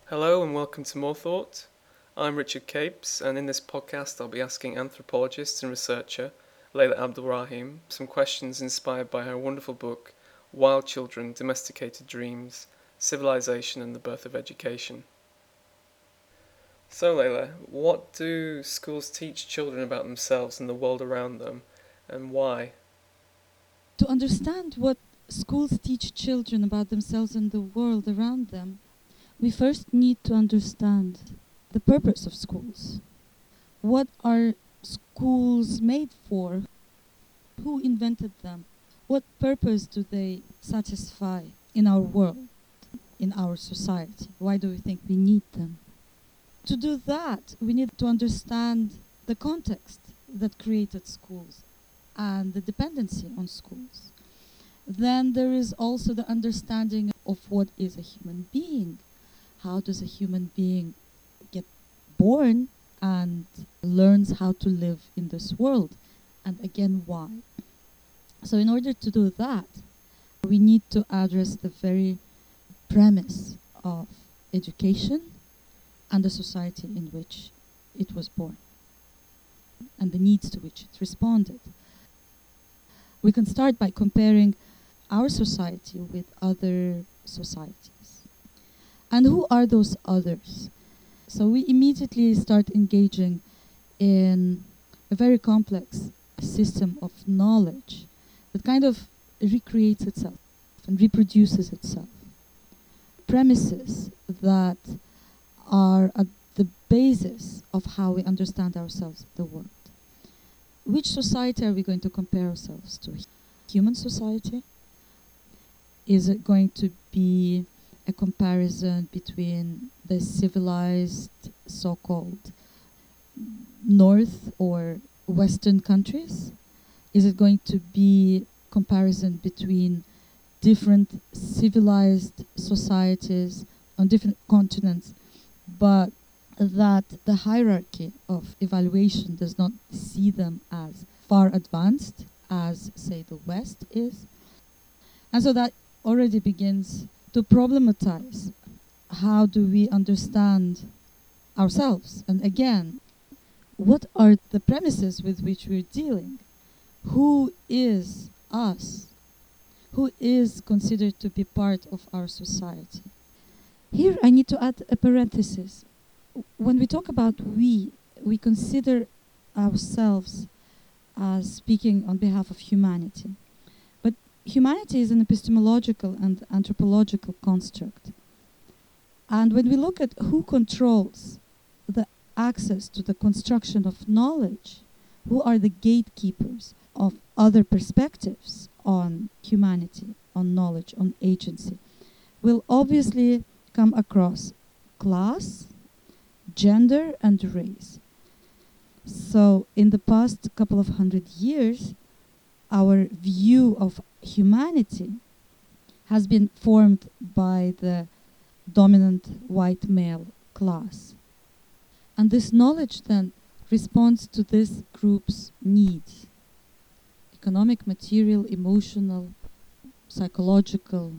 Hello and welcome to More Thought. I'm Richard Capes, and in this podcast I'll be asking anthropologist and researcher Layla Abdulrahim some questions inspired by her wonderful book, Wild Children, Domesticated Dreams, Civilization and the Birth of Education. So Layla, what do schools teach children about themselves and the world around them, and why? To understand what schools teach children about themselves and the world around them, we first need to understand the purpose of schools. What are schools made for? Who invented them? What purpose do they satisfy in our world, in our society? Why do we think we need them? To do that, we need to understand the context that created schools and the dependency on schools. Then there is also the understanding of what is a human being. How does a human being get born and learns how to live in this world? And again, why? So in order to do that, we need to address the very premise of education and the society in which it was born and the needs to which it responded. We can start by comparing our society with other societies. And who are those others? So we immediately start engaging in a very complex system of knowledge that kind of recreates itself and reproduces itself. Premises that are at the basis of how we understand ourselves in the world. Which society are we going to compare ourselves to? Human society? Is it going to be a comparison between the civilized, so-called North or Western countries? Is it going to be comparison between different civilized societies on different continents, but that the hierarchy of evaluation does not see them as far advanced as, say, the West is? And so that already begins to problematize how do we understand ourselves. And again, what are the premises with which we're dealing? Who is us? Who is considered to be part of our society? Here I need to add a parenthesis. When we talk about we consider ourselves as speaking on behalf of humanity. But humanity is an epistemological and anthropological construct. And when we look at who controls the access to the construction of knowledge, who are the gatekeepers of other perspectives on humanity, on knowledge, on agency, we'll obviously come across class, gender, and race. So in the past couple of 100 years, our view of humanity has been formed by the dominant white male class. And this knowledge then responds to this group's needs: economic, material, emotional, psychological.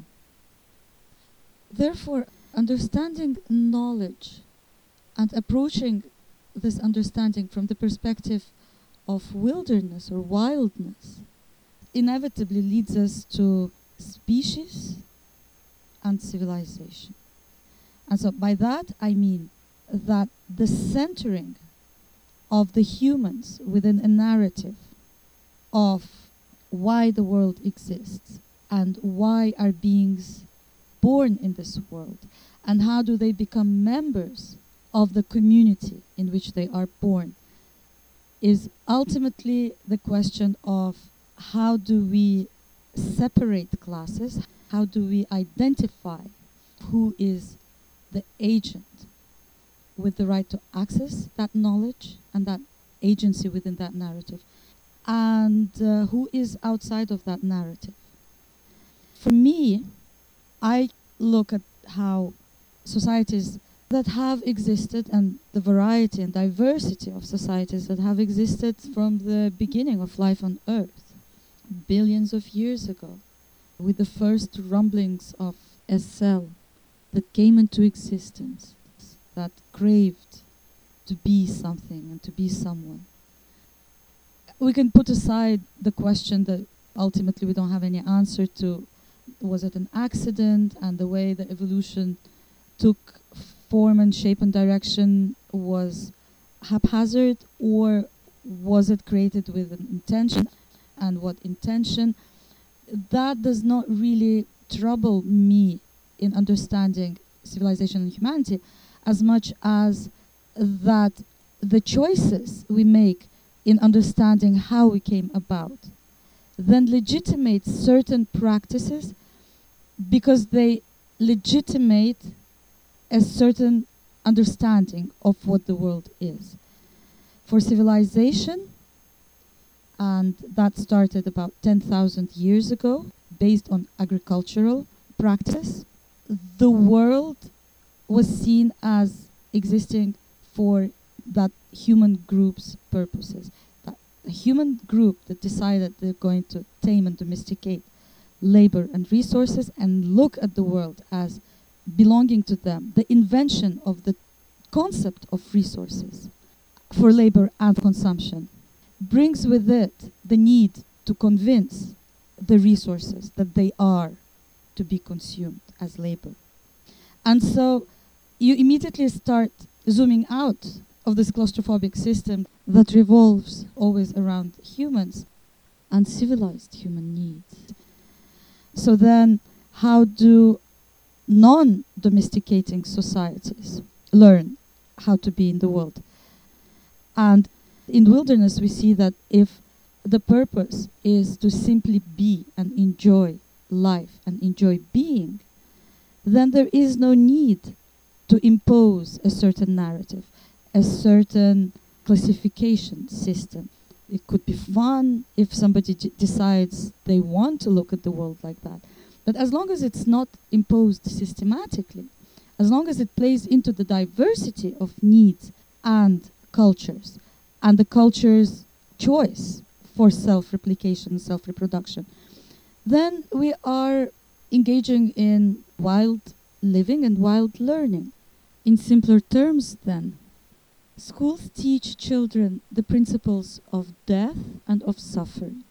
Therefore, understanding knowledge and approaching this understanding from the perspective of wilderness or wildness inevitably leads us to species and civilization. And so by that I mean that the centering of the humans within a narrative of why the world exists and why are beings born in this world and how do they become members of the community in which they are born is ultimately the question of how do we separate classes, how do we identify who is the agent with the right to access that knowledge and that agency within that narrative, and who is outside of that narrative. For me, I look at how societies that have existed and the variety and diversity of societies that have existed from the beginning of life on Earth, billions of years ago, with the first rumblings of a cell that came into existence that craved to be something and to be someone. We can put aside the question that ultimately we don't have any answer to. Was it an accident, and the way the evolution took form and shape and direction was haphazard, or was it created with an intention, and what intention? That does not really trouble me in understanding civilization and humanity as much as that the choices we make in understanding how we came about then legitimate certain practices because they legitimate a certain understanding of what the world is. For civilization, and that started about 10,000 years ago, based on agricultural practice, the world was seen as existing for that human group's purposes. That a human group that decided they're going to tame and domesticate labor and resources and look at the world as belonging to them. The invention of the concept of resources for labor and consumption brings with it the need to convince the resources that they are to be consumed as labor. And so you immediately start zooming out of this claustrophobic system that revolves always around humans and civilized human needs. So then, how do non-domesticating societies learn how to be in the world? And in wilderness, we see that if the purpose is to simply be and enjoy life and enjoy being, then there is no need to impose a certain narrative, a certain classification system. It could be fun if somebody decides they want to look at the world like that. But as long as it's not imposed systematically, as long as it plays into the diversity of needs and cultures, and the culture's choice for self-replication, self-reproduction, then we are engaging in wild living and wild learning. In simpler terms, then, schools teach children the principles of death and of suffering.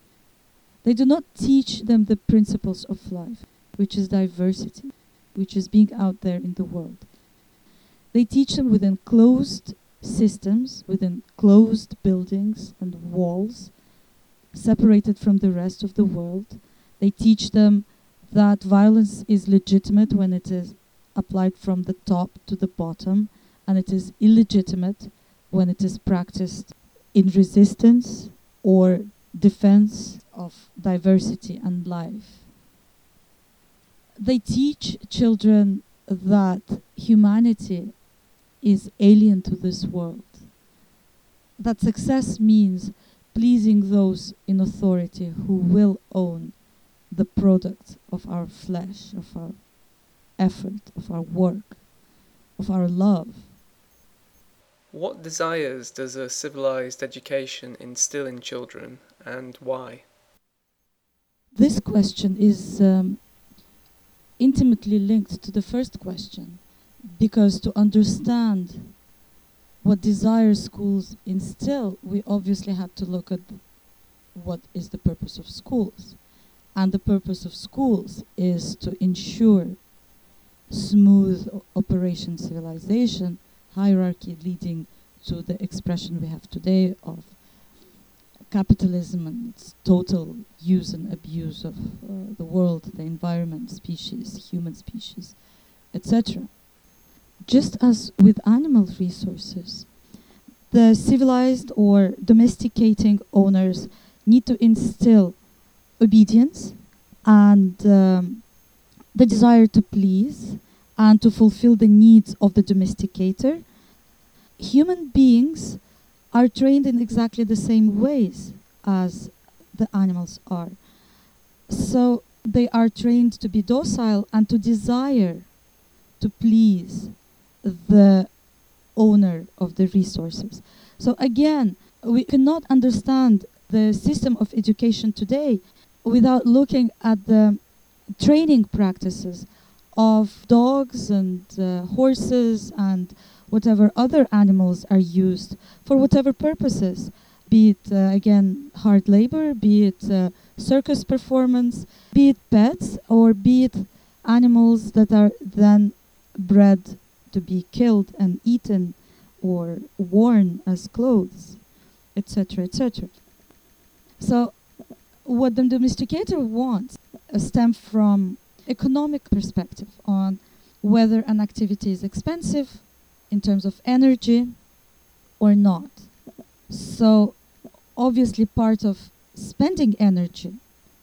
They do not teach them the principles of life, which is diversity, which is being out there in the world. They teach them within closed systems, within closed buildings and walls, separated from the rest of the world. They teach them that violence is legitimate when it is applied from the top to the bottom, and it is illegitimate when it is practiced in resistance or defense of diversity and life. They teach children that humanity is alien to this world, that success means pleasing those in authority who will own the product of our flesh, of our effort, of our work, of our love. What desires does a civilized education instill in children, and why? This question is intimately linked to the first question, because to understand what desires schools instill, we obviously have to look at what is the purpose of schools. And the purpose of schools is to ensure smooth operation civilization, hierarchy leading to the expression we have today of capitalism and its total use and abuse of the world, the environment, species, human species, etc. Just as with animal resources, the civilized or domesticating owners need to instill obedience and the desire to please and to fulfill the needs of the domesticator. Human beings are trained in exactly the same ways as the animals are. So they are trained to be docile and to desire to please the owner of the resources. So again, we cannot understand the system of education today without looking at the training practices of dogs and horses and whatever other animals are used for whatever purposes, be it, again, hard labor, be it circus performance, be it pets, or be it animals that are then bred to be killed and eaten or worn as clothes, etc., etc. So what the domesticator wants stems from economic perspective on whether an activity is expensive in terms of energy or not. So obviously part of spending energy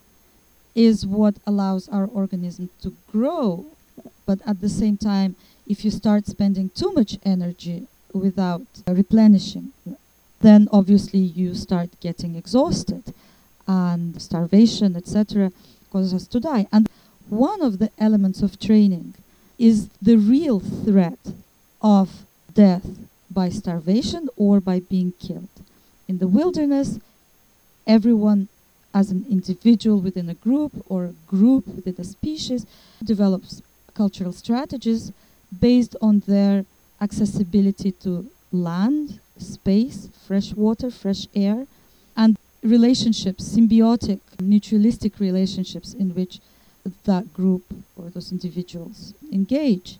is what allows our organism to grow, but at the same time, if you start spending too much energy without replenishing, then obviously you start getting exhausted and starvation, etc., causes us to die. And one of the elements of training is the real threat of death by starvation or by being killed. In the wilderness, everyone as an individual within a group or a group within a species develops cultural strategies based on their accessibility to land, space, fresh water, fresh air, and relationships, symbiotic, mutualistic relationships in which that group or those individuals engage.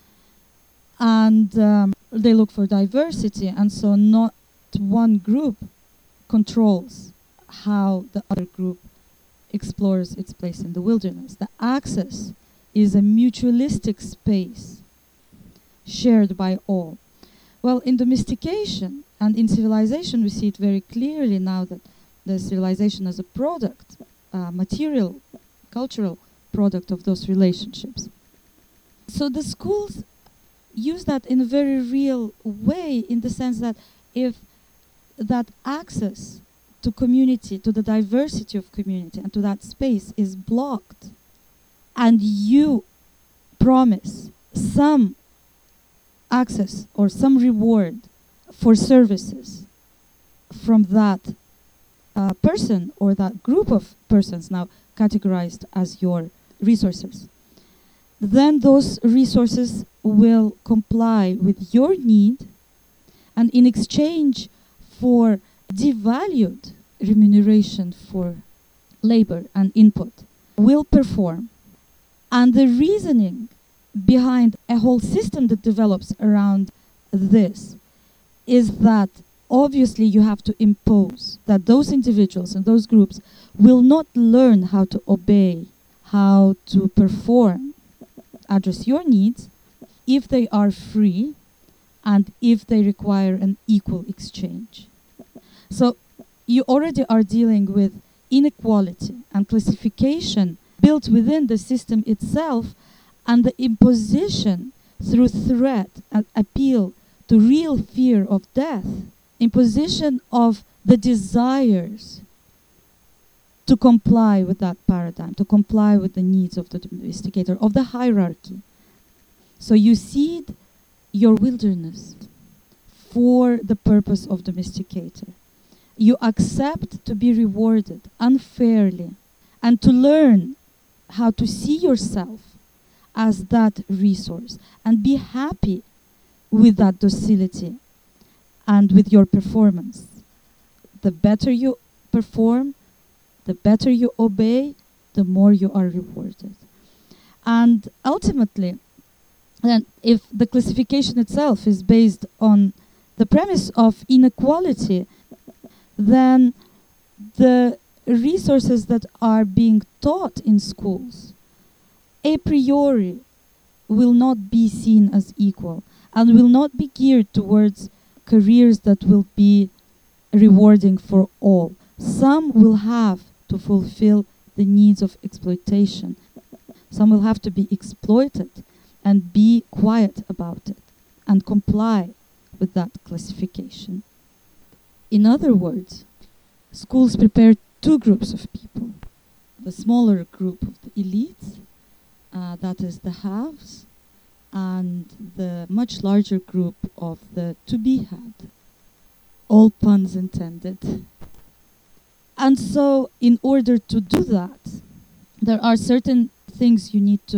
And they look for diversity, and so not one group controls how the other group explores its place in the wilderness. The access is a mutualistic space shared by all. Well, in domestication and in civilization, we see it very clearly now that the civilization as a product, material, cultural product of those relationships. So the schools use that in a very real way, in the sense that if that access to community, to the diversity of community and to that space is blocked, and you promise some access or some reward for services from that person or that group of persons now categorized as your resources, then those resources will comply with your need, and in exchange for devalued remuneration for labor and input, will perform. And the reasoning behind a whole system that develops around this is that obviously you have to impose that those individuals and those groups will not learn how to obey, how to perform, address your needs, if they are free and if they require an equal exchange. So you already are dealing with inequality and classification built within the system itself, and the imposition through threat and appeal to real fear of death, imposition of the desires to comply with that paradigm, to comply with the needs of the domesticator, of the hierarchy. So you cede your wilderness for the purpose of domesticator. You accept to be rewarded unfairly and to learn how to see yourself as that resource and be happy with that docility and with your performance. The better you perform, the better you obey, the more you are rewarded. And ultimately, then if the classification itself is based on the premise of inequality, then the resources that are being taught in schools a priori will not be seen as equal and will not be geared towards careers that will be rewarding for all. Some will have to fulfill the needs of exploitation. Some will have to be exploited and be quiet about it and comply with that classification. In other words, schools prepare two groups of people. The smaller group of the elites, that is the haves, and the much larger group of the to-be-had. All puns intended. And so, in order to do that, there are certain things you need to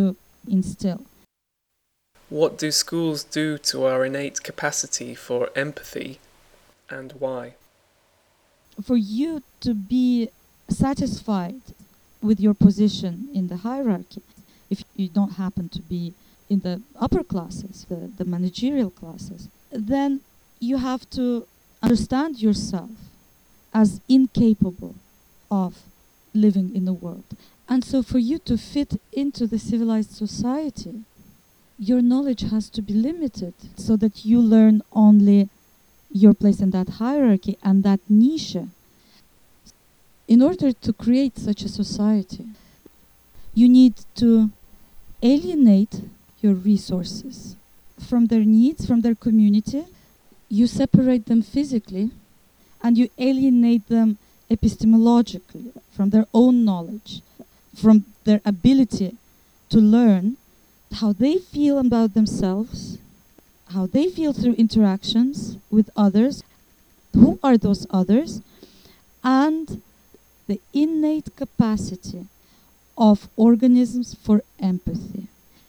instill. What do schools do to our innate capacity for empathy, and why? For you to be satisfied with your position in the hierarchy, if you don't happen to be in the upper classes, the managerial classes, then you have to understand yourself as incapable of living in the world. And so for you to fit into the civilized society, your knowledge has to be limited so that you learn only your place in that hierarchy and that niche. In order to create such a society, you need to alienate your resources from their needs, from their community. You separate them physically and you alienate them epistemologically from their own knowledge, from their ability to learn how they feel about themselves, how they feel through interactions with others, who are those others, and the innate capacity of organisms for empathy.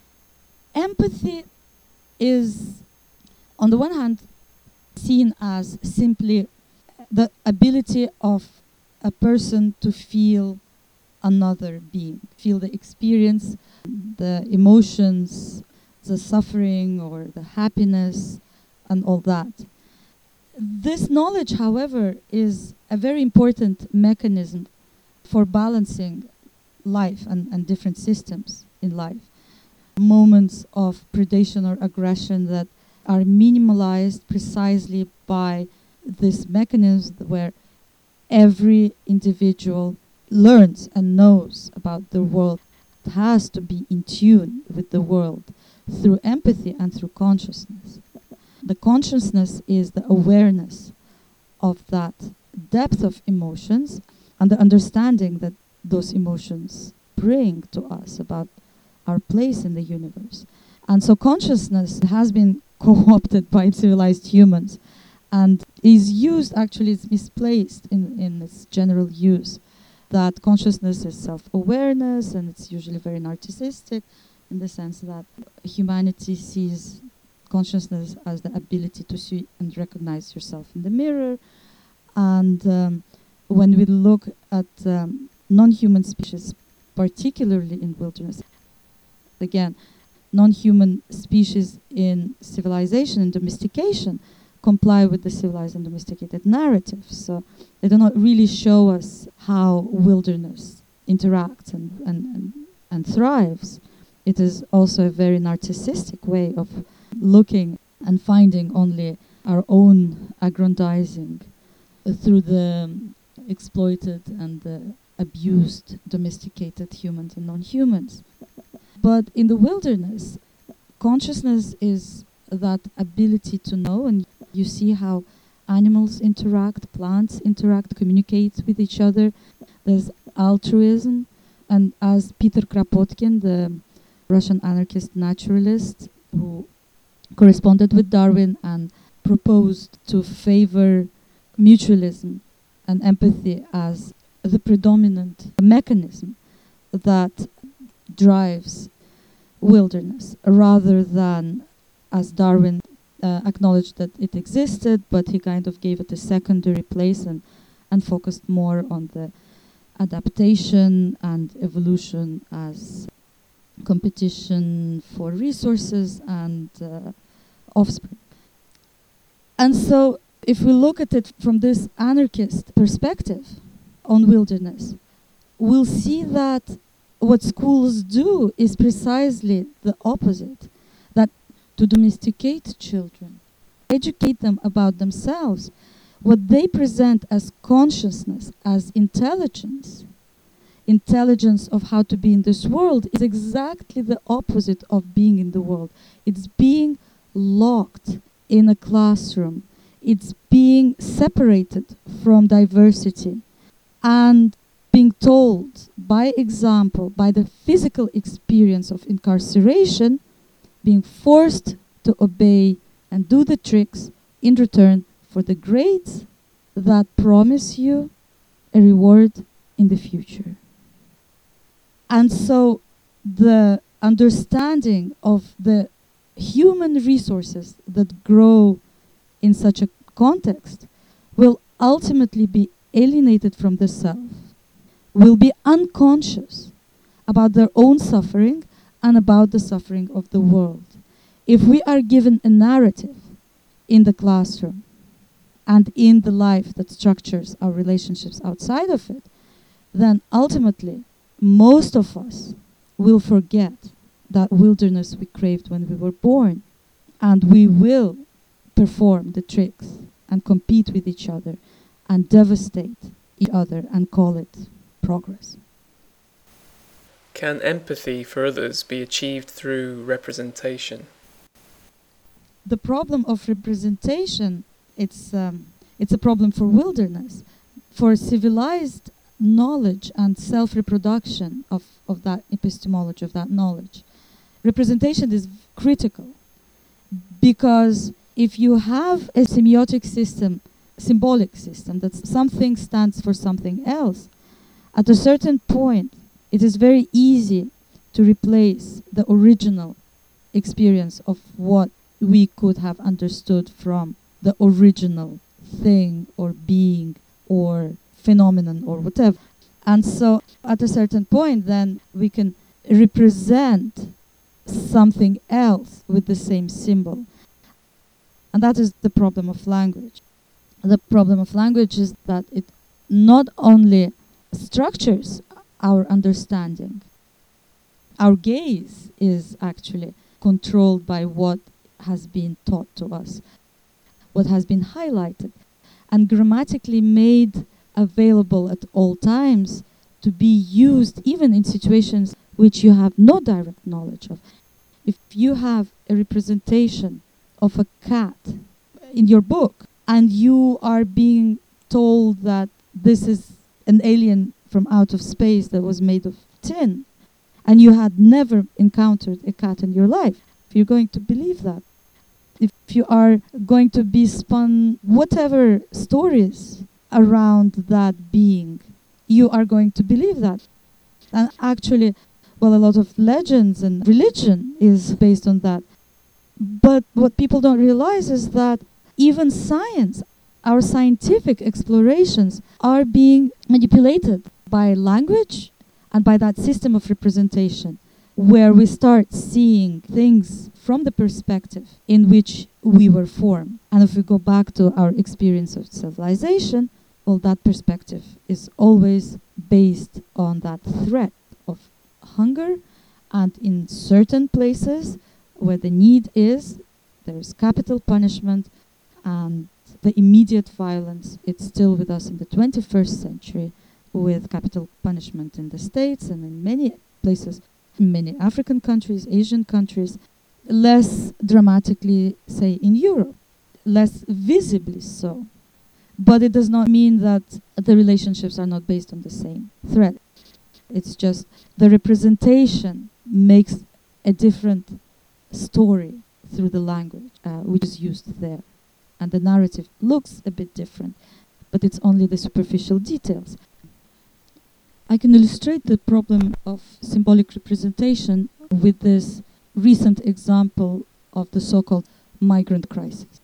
Empathy is, on the one hand, seen as simply the ability of a person to feel another being, feel the experience, the emotions, the suffering or the happiness and all that. This knowledge, however, is a very important mechanism for balancing life and different systems in life. Moments of predation or aggression that are minimalized precisely by this mechanism where every individual learns and knows about the world. It has to be in tune with the world through empathy and through consciousness. The consciousness is the awareness of that depth of emotions and the understanding that those emotions bring to us about our place in the universe. And so consciousness has been co-opted by civilized humans and is used, actually it's misplaced in its general use, that consciousness is self-awareness and it's usually very narcissistic in the sense that humanity sees consciousness as the ability to see and recognize yourself in the mirror. And when we look at non-human species, particularly in wilderness, again, non-human species in civilization and domestication comply with the civilized and domesticated narrative. So they do not really show us how wilderness interacts and thrives. It is also a very narcissistic way of looking and finding only our own aggrandizing through the exploited and the abused domesticated humans and non-humans. But in the wilderness, consciousness is that ability to know, and you see how animals interact, plants interact, communicate with each other. There's altruism, and as Peter Kropotkin, the Russian anarchist naturalist who corresponded with Darwin and proposed to favor mutualism and empathy as the predominant mechanism that drives wilderness, rather than, as Darwin acknowledged that it existed, but he kind of gave it a secondary place and focused more on the adaptation and evolution as competition for resources and offspring. And so if we look at it from this anarchist perspective on wilderness, we'll see that what schools do is precisely the opposite, that to domesticate children, educate them about themselves, what they present as consciousness, as intelligence of how to be in this world, is exactly the opposite of being in the world. It's being locked in a classroom. It's being separated from diversity and being told by example, by the physical experience of incarceration, being forced to obey and do the tricks in return for the grades that promise you a reward in the future. And so the understanding of the human resources that grow in such a context will ultimately be alienated from the self, will be unconscious about their own suffering and about the suffering of the world. If we are given a narrative in the classroom and in the life that structures our relationships outside of it, then ultimately most of us will forget that wilderness we craved when we were born, and we will perform the tricks and compete with each other and devastate each other and call it progress. Can empathy for others be achieved through representation? The problem of representation, it's a problem for wilderness. For civilized knowledge and self-reproduction of that epistemology, of that knowledge, representation is critical, because if you have a semiotic system, symbolic system, that something stands for something else, at a certain point it is very easy to replace the original experience of what we could have understood from the original thing or being or phenomenon or whatever. And so at a certain point then we can represent something else with the same symbol. And that is the problem of language. The problem of language is that it not only structures our understanding, our gaze is actually controlled by what has been taught to us, what has been highlighted, and grammatically made available at all times to be used even in situations which you have no direct knowledge of. If you have a representation of a cat in your book and you are being told that this is an alien from out of space that was made of tin, and you had never encountered a cat in your life, you're going to believe that. If you are going to be spun whatever stories around that being, you are going to believe that. And actually, well, a lot of legends and religion is based on that. But what people don't realize is that even science, our scientific explorations, are being manipulated by language and by that system of representation, where we start seeing things from the perspective in which we were formed. And if we go back to our experience of civilization, well, that perspective is always based on that threat of hunger, and in certain places where the need is, there is capital punishment, and the immediate violence, it's still with us in the 21st century, with capital punishment in the States and in many places, in many African countries, Asian countries, less dramatically, say, in Europe, less visibly so. But it does not mean that the relationships are not based on the same thread. It's just the representation makes a different story through the language which is used there. And the narrative looks a bit different, but it's only the superficial details. I can illustrate the problem of symbolic representation with this recent example of the so-called migrant crisis.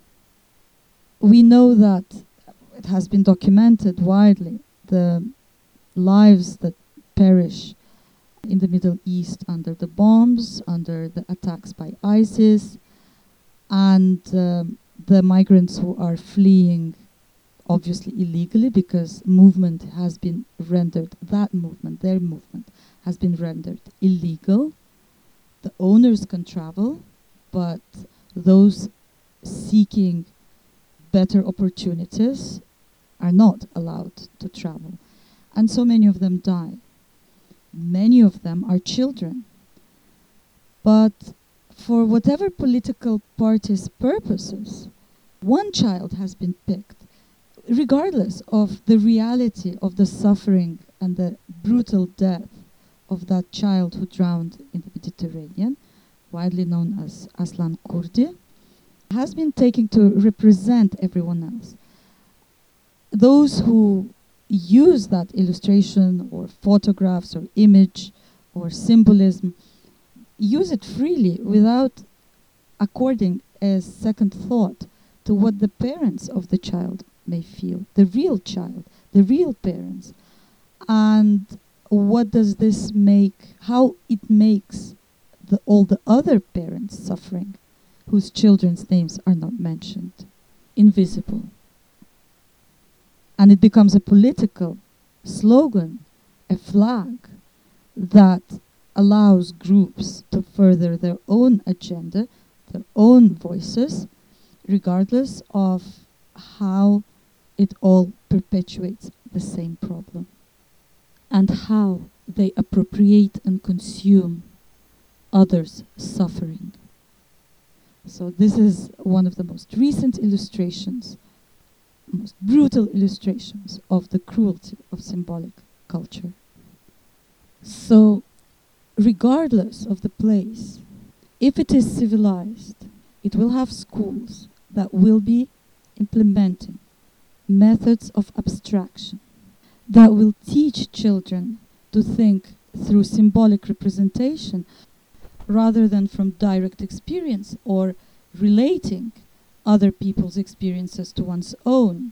We know that it has been documented widely, the lives that perish in the Middle East under the bombs, under the attacks by ISIS, and the migrants who are fleeing, obviously illegally, because movement has been rendered, that movement, their movement, has been rendered illegal. The owners can travel, but those seeking better opportunities are not allowed to travel. And so many of them die. Many of them are children. But for whatever political party's purposes, one child has been picked, regardless of the reality of the suffering and the brutal death of that child who drowned in the Mediterranean, widely known as Aslan Kurdi, has been taken to represent everyone else. Those who use that illustration or photographs or image or symbolism use it freely without according a second thought to what the parents of the child may feel, the real child, the real parents. And what does this make, how it makes all the other parents suffering, whose children's names are not mentioned, invisible. And it becomes a political slogan, a flag that allows groups to further their own agenda, their own voices, regardless of how it all perpetuates the same problem, and how they appropriate and consume others' suffering. So this is one of the most recent illustrations, most brutal illustrations of the cruelty of symbolic culture. So, regardless of the place, if it is civilized, it will have schools that will be implementing methods of abstraction that will teach children to think through symbolic representation rather than from direct experience or relating other people's experiences to one's own.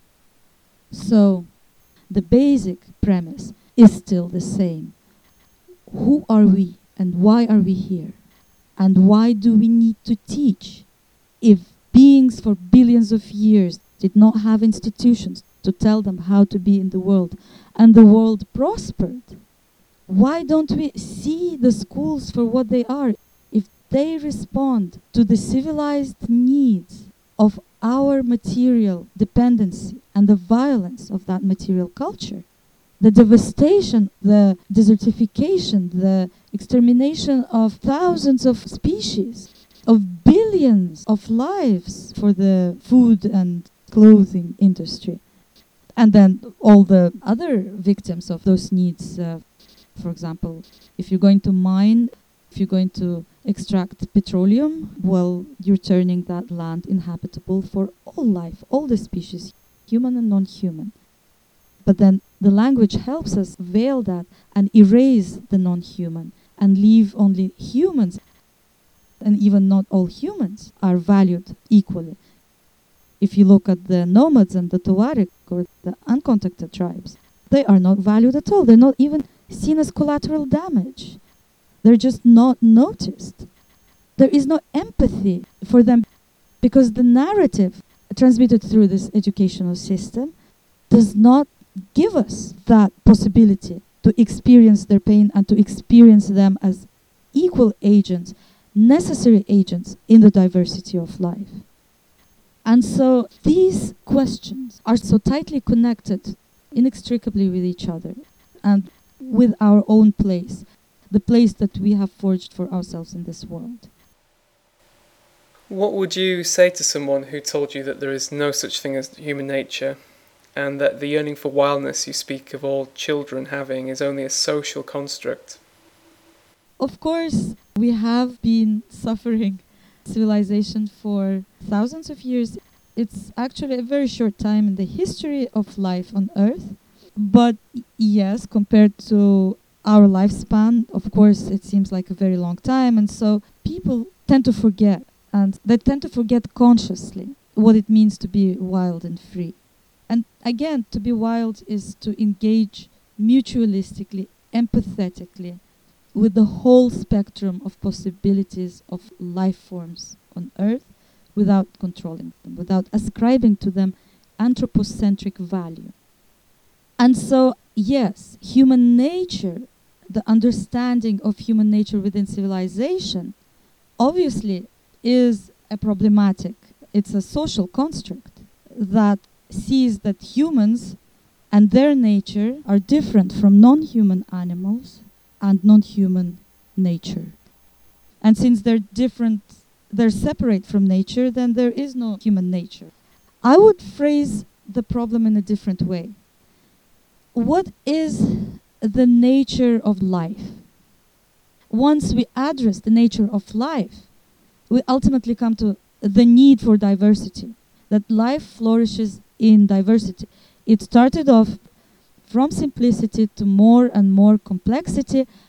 So, the basic premise is still the same. Who are we and why are we here? And why do we need to teach? If beings for billions of years did not have institutions to tell them how to be in the world, and the world prospered, why don't we see the schools for what they are? If they respond to the civilized needs of our material dependency and the violence of that material culture, the devastation, the desertification, the extermination of thousands of species, of billions of lives for the food and clothing industry, and then all the other victims of those needs. For example, if you're going to mine, if you're going to extract petroleum, well, you're turning that land inhabitable for all life, all the species, human and non-human. But then the language helps us veil that and erase the non-human and leave only humans. And even not all humans are valued equally. If you look at the nomads and the Tuareg or the uncontacted tribes, they are not valued at all. They're not even seen as collateral damage. They're just not noticed. There is no empathy for them because the narrative transmitted through this educational system does not give us that possibility to experience their pain and to experience them as equal agents, necessary agents in the diversity of life. And so these questions are so tightly connected inextricably with each other and with our own place, the place that we have forged for ourselves in this world. What would you say to someone who told you that there is no such thing as human nature, and that the yearning for wildness you speak of all children having is only a social construct? Of course, we have been suffering civilization for thousands of years. It's actually a very short time in the history of life on Earth. But yes, compared to our lifespan, of course, it seems like a very long time. And so people tend to forget, and they tend to forget consciously what it means to be wild and free. And again, to be wild is to engage mutualistically, empathetically, with the whole spectrum of possibilities of life forms on Earth without controlling them, without ascribing to them anthropocentric value. And so, yes, human nature, the understanding of human nature within civilization, obviously is a problematic, it's a social construct that sees that humans and their nature are different from non-human animals and non-human nature. And since they're different, they're separate from nature, then there is no human nature. I would phrase the problem in a different way. What is the nature of life? Once we address the nature of life, we ultimately come to the need for diversity, that life flourishes in diversity. It started off from simplicity to more and more complexity,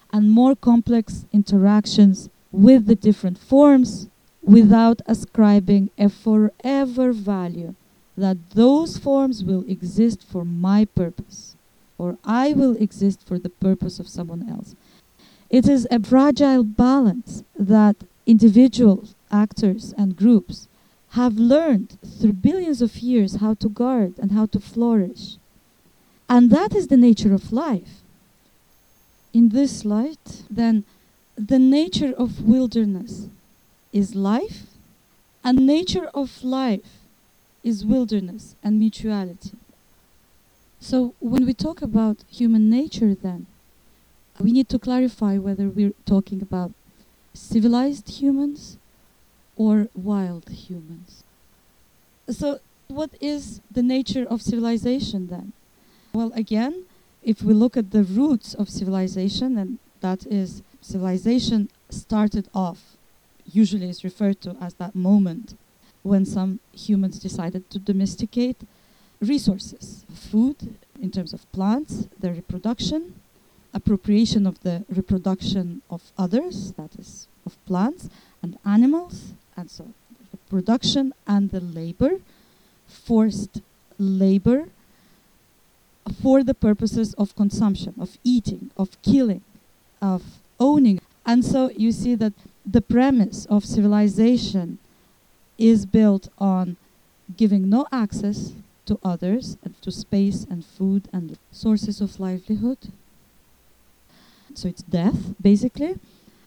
and more complex interactions with the different forms without ascribing a forever value that those forms will exist for my purpose or I will exist for the purpose of someone else. It is a fragile balance that individuals, actors, and groups have learned through billions of years how to guard and how to flourish. And that is the nature of life. In this light, then, the nature of wilderness is life, and nature of life is wilderness and mutuality. So when we talk about human nature, then, we need to clarify whether we're talking about civilized humans or wild humans. So what is the nature of civilization then? Well, again, if we look at the roots of civilization, and that is civilization started off, usually is referred to as that moment when some humans decided to domesticate resources, food in terms of plants, their reproduction, appropriation of the reproduction of others, that is of plants and animals, and so the production and the labor, forced labor for the purposes of consumption, of eating, of killing, of owning. And so you see that the premise of civilization is built on giving no access to others and to space and food and sources of livelihood. So it's death, basically.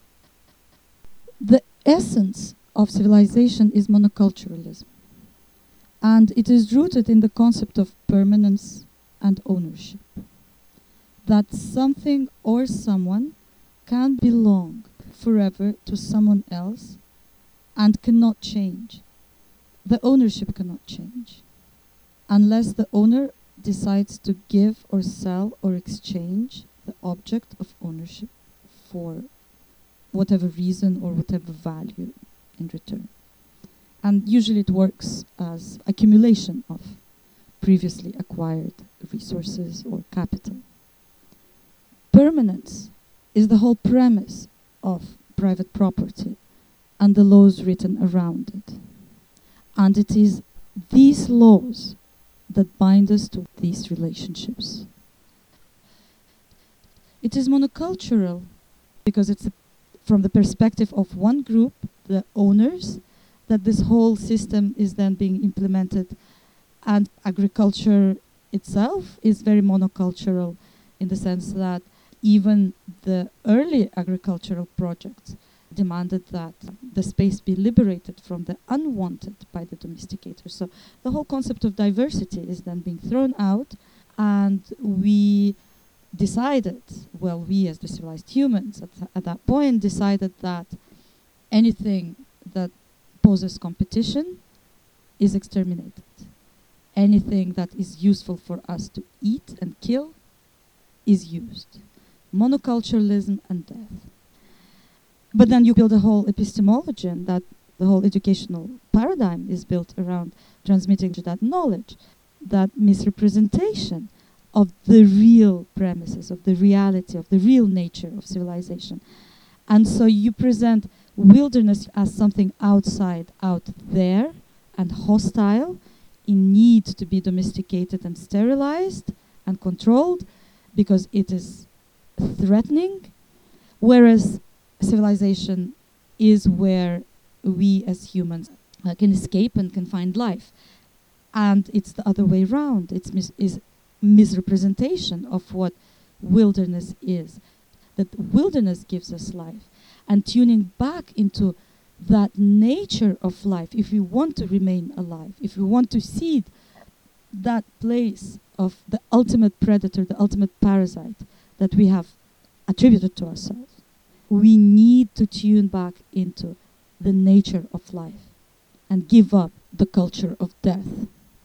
The essence of civilization is monoculturalism. And it is rooted in the concept of permanence and ownership. That something or someone can belong forever to someone else and cannot change. The ownership cannot change unless the owner decides to give or sell or exchange the object of ownership for whatever reason or whatever value in return. And usually it works as accumulation of previously acquired resources or capital. Permanence is the whole premise of private property and the laws written around it. And it is these laws that bind us to these relationships. It is monocultural because it's from the perspective of one group, the owners, that this whole system is then being implemented. And agriculture itself is very monocultural in the sense that even the early agricultural projects demanded that the space be liberated from the unwanted by the domesticators. So the whole concept of diversity is then being thrown out, and we decided, well, we as the civilized humans at that point decided that anything that poses competition is exterminated. Anything that is useful for us to eat and kill is used. Monoculturalism and death. But then you build a whole epistemology, and that the whole educational paradigm is built around transmitting that knowledge, that misrepresentation of the real premises, of the reality, of the real nature of civilization. And so you present wilderness as something outside, out there, and hostile, in need to be domesticated and sterilized and controlled because it is threatening, whereas civilization is where we as humans can escape and can find life. And it's the other way around. It's misrepresentation of what wilderness is. That wilderness gives us life. And tuning back into that nature of life, if we want to remain alive, if we want to see that place of the ultimate predator, the ultimate parasite that we have attributed to ourselves, we need to tune back into the nature of life and give up the culture of death.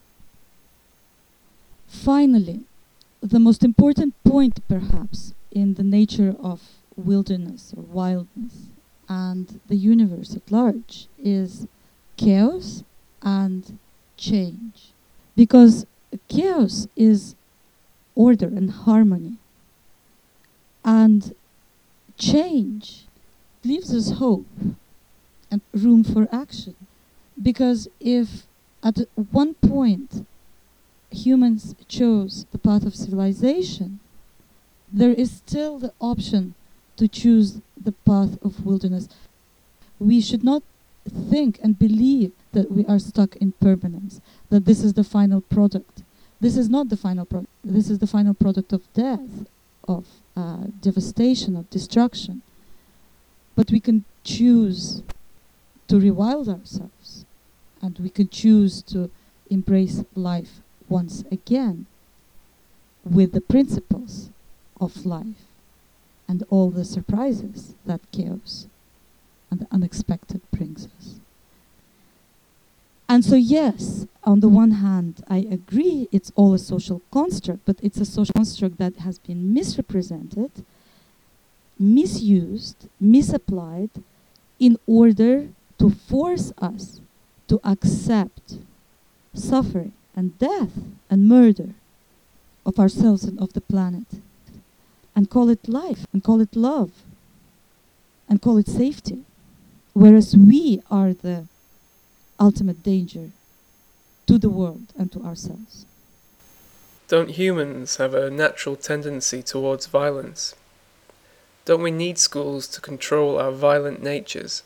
Finally, the most important point perhaps in the nature of wilderness or wildness and the universe at large is chaos and change. Because chaos is order and harmony. And change leaves us hope and room for action. Because if at one point humans chose the path of civilization, there is still the option to choose the path of wilderness. We should not think and believe that we are stuck in permanence, that this is the final product. This is not the final product. This is the final product of death, of devastation, of destruction. But we can choose to rewild ourselves, and we can choose to embrace life once again with the principles of life and all the surprises that chaos and the unexpected brings us. And so yes, on the one hand, I agree it's all a social construct, but it's a social construct that has been misrepresented, misused, misapplied in order to force us to accept suffering and death and murder of ourselves and of the planet, and call it life, and call it love, and call it safety. Whereas we are the ultimate danger to the world and to ourselves. Don't humans have a natural tendency towards violence? Don't we need schools to control our violent natures?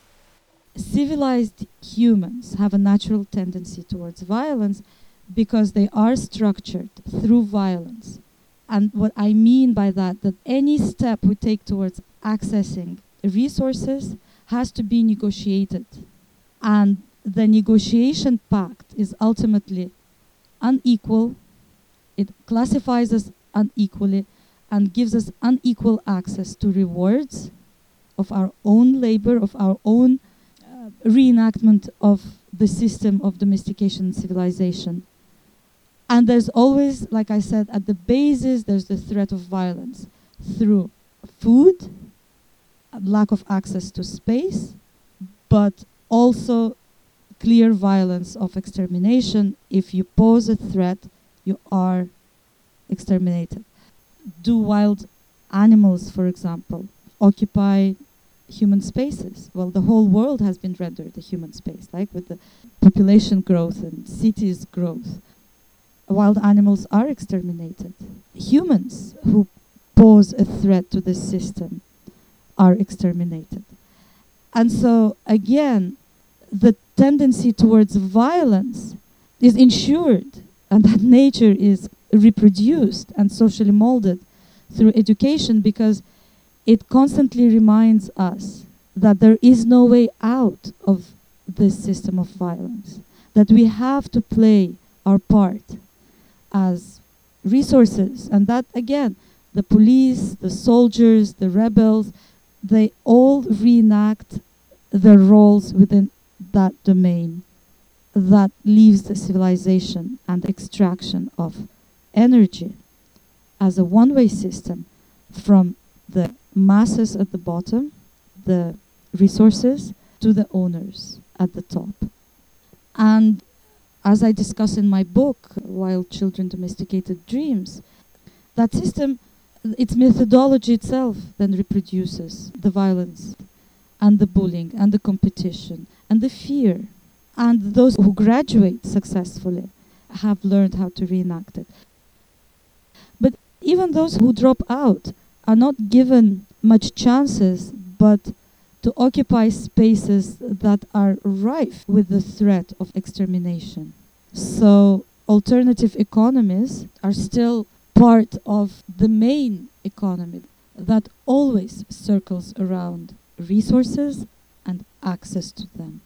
Civilized humans have a natural tendency towards violence because they are structured through violence. And what I mean by that any step we take towards accessing resources has to be negotiated. And the negotiation pact is ultimately unequal. It classifies us unequally and gives us unequal access to rewards of our own labor, of our own reenactment of the system of domestication and civilization. And there's always, like I said, at the basis, there's the threat of violence through food, lack of access to space, but also clear violence of extermination. If you pose a threat, you are exterminated. Do wild animals, for example, occupy human spaces? Well, the whole world has been rendered a human space, like with the population growth and cities growth. Wild animals are exterminated. Humans who pose a threat to the system are exterminated. And so, again, the tendency towards violence is ensured, and that nature is reproduced and socially molded through education, because it constantly reminds us that there is no way out of this system of violence, that we have to play our part as resources, and that, again, the police, the soldiers, the rebels, they all reenact their roles within that domain that leaves the civilization and extraction of energy as a one-way system from the masses at the bottom, the resources, to the owners at the top. And as I discuss in my book, Wild Children Domesticated Dreams, that system, its methodology itself then reproduces the violence and the bullying and the competition and the fear. And those who graduate successfully have learned how to reenact it. But even those who drop out are not given much chances, but to occupy spaces that are rife with the threat of extermination. So alternative economies are still part of the main economy that always circles around resources and access to them.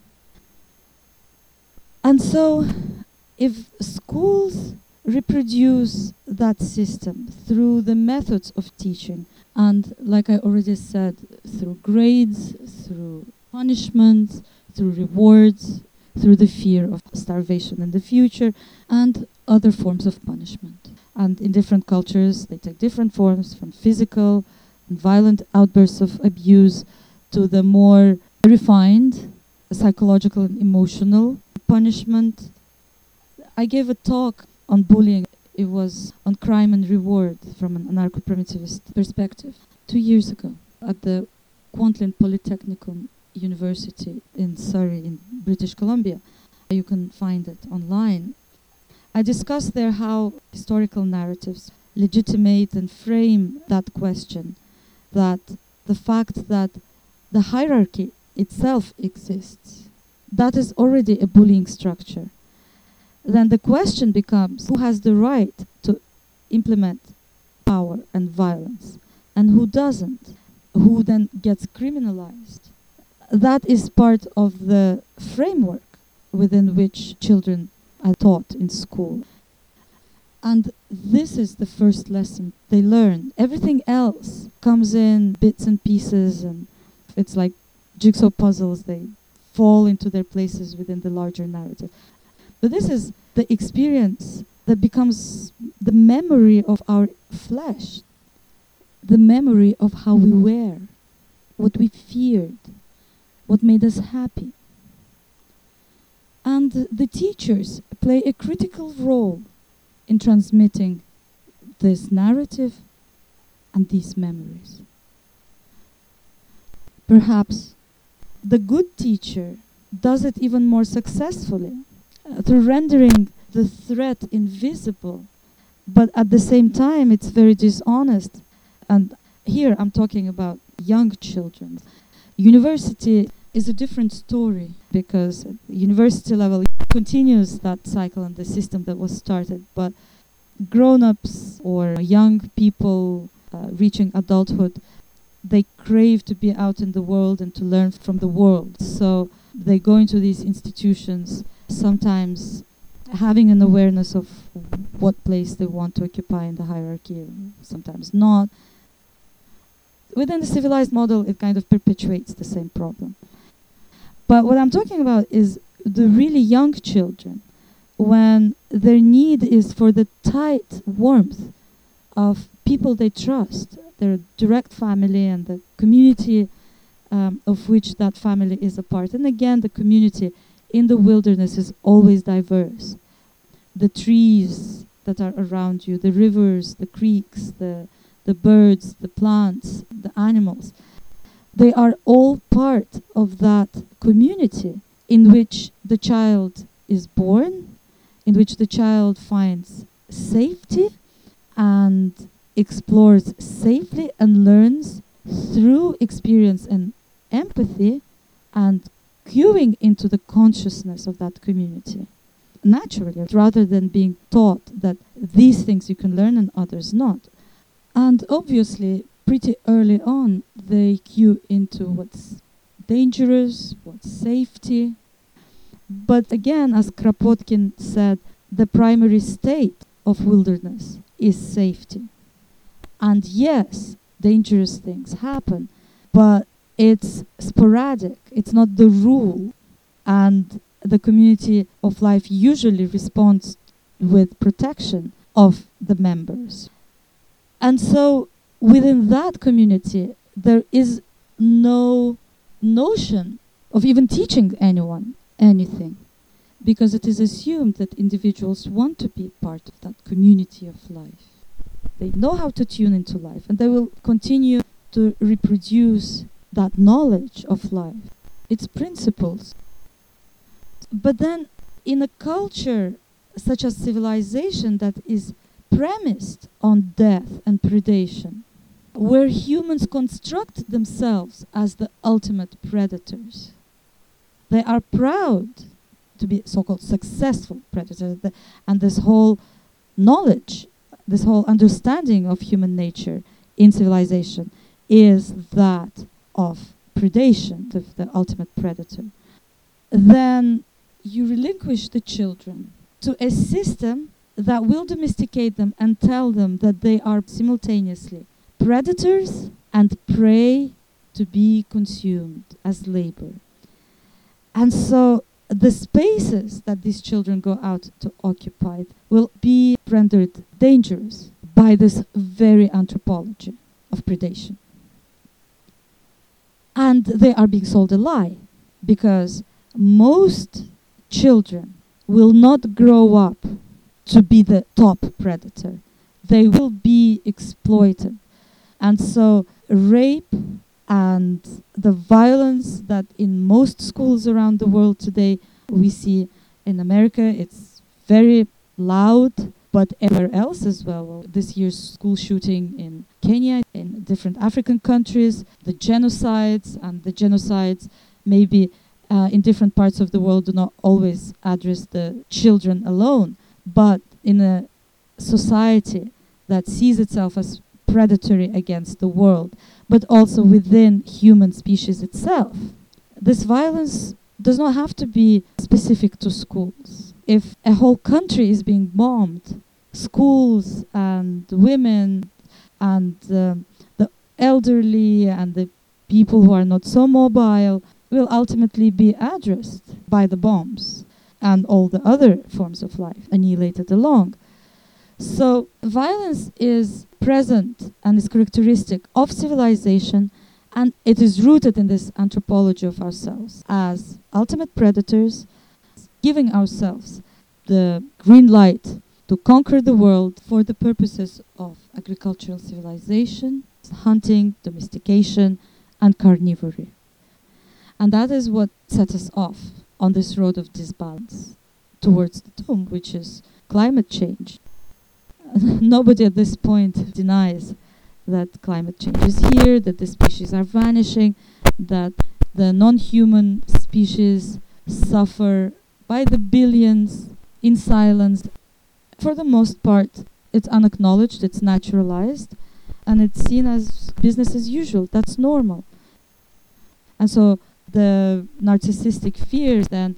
And so if schools reproduce that system through the methods of teaching, and like I already said, through grades, through punishment, through rewards, through the fear of starvation in the future, and other forms of punishment. And in different cultures, they take different forms, from physical and violent outbursts of abuse to the more refined psychological and emotional punishment. I gave a talk on bullying. It was on crime and reward from an anarcho-primitivist perspective 2 years ago. at the Kwantlen Polytechnicum University in Surrey in British Columbia. You can find it online. I discussed there how historical narratives legitimate and frame that question, that the fact that the hierarchy itself exists, that is already a bullying structure. Then the question becomes, who has the right to implement power and violence, and who doesn't? Who then gets criminalized? That is part of the framework within which children are taught in school. And this is the first lesson they learn. Everything else comes in bits and pieces, and it's like jigsaw puzzles. They fall into their places within the larger narrative. But this is the experience that becomes the memory of our flesh, the memory of how we were, what we feared, what made us happy. And the teachers play a critical role in transmitting this narrative and these memories. Perhaps the good teacher does it even more successfully through rendering the threat invisible, but at the same time it's very dishonest. And here I'm talking about young children. University is a different story, because at the university level it continues that cycle and the system that was started, but grown-ups or young people reaching adulthood, they crave to be out in the world and to learn from the world. So they go into these institutions, sometimes having an awareness of what place they want to occupy in the hierarchy, sometimes not. Within the civilized model, it kind of perpetuates the same problem. But what I'm talking about is the really young children, when their need is for the tight warmth of people they trust, their direct family and the community of which that family is a part. And again, the community in the wilderness is always diverse. The trees that are around you, the rivers, the creeks, the birds, the plants, the animals, they are all part of that community in which the child is born, in which the child finds safety and explores safely and learns through experience and empathy and cueing into the consciousness of that community naturally, rather than being taught that these things you can learn and others not. And obviously, pretty early on, they cue into what's dangerous, what's safety. But again, as Kropotkin said, the primary state of wilderness is safety. And yes, dangerous things happen, but it's sporadic. It's not the rule. And the community of life usually responds with protection of the members. And so within that community, there is no notion of even teaching anyone anything, because it is assumed that individuals want to be part of that community of life. They know how to tune into life, and they will continue to reproduce that knowledge of life, its principles. But then, in a culture such as civilization that is premised on death and predation, where humans construct themselves as the ultimate predators, they are proud to be so-called successful predators, and this whole knowledge, this whole understanding of human nature in civilization is that of predation, the ultimate predator. Then you relinquish the children to a system that will domesticate them and tell them that they are simultaneously predators and prey to be consumed as labor. And so the spaces that these children go out to occupy will be rendered dangerous by this very anthropology of predation. And they are being sold a lie, because most children will not grow up to be the top predator. They will be exploited. And so rape And the violence that in most schools around the world today we see in America, it's very loud, but everywhere else as well. This year's school shooting in Kenya, in different African countries, the genocides, and the genocides maybe in different parts of the world do not always address the children alone, but in a society that sees itself as predatory against the world, but also within human species itself. This violence does not have to be specific to schools. If a whole country is being bombed, schools and women and the elderly and the people who are not so mobile will ultimately be addressed by the bombs and all the other forms of life annihilated along. So violence is present and is characteristic of civilization, and it is rooted in this anthropology of ourselves as ultimate predators, giving ourselves the green light to conquer the world for the purposes of agricultural civilization, hunting, domestication, and carnivory. And that is what sets us off on this road of disbalance towards the doom, which is climate change. Nobody at this point denies that climate change is here, that the species are vanishing, that the non-human species suffer by the billions in silence. For the most part, it's unacknowledged, it's naturalized, and it's seen as business as usual. That's normal. And so the narcissistic fears then,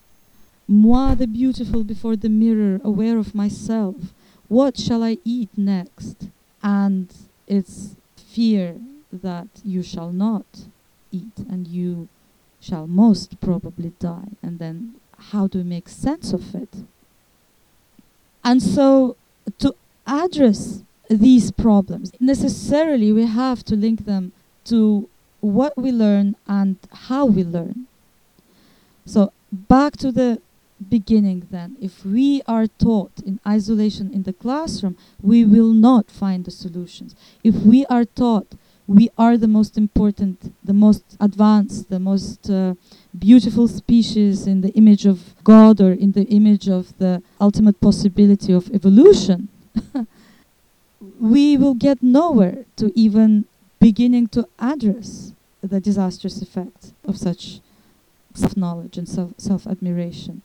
moi the beautiful before the mirror, aware of myself, what shall I eat next? And it's fear that you shall not eat and you shall most probably die. And then how do we make sense of it? And so to address these problems, necessarily we have to link them to what we learn and how we learn. So back to the beginning then, if we are taught in isolation in the classroom, we will not find the solutions. If we are taught we are the most important, the most advanced, the most beautiful species in the image of God or in the image of the ultimate possibility of evolution, we will get nowhere to even beginning to address the disastrous effects of such self-knowledge and self-admiration.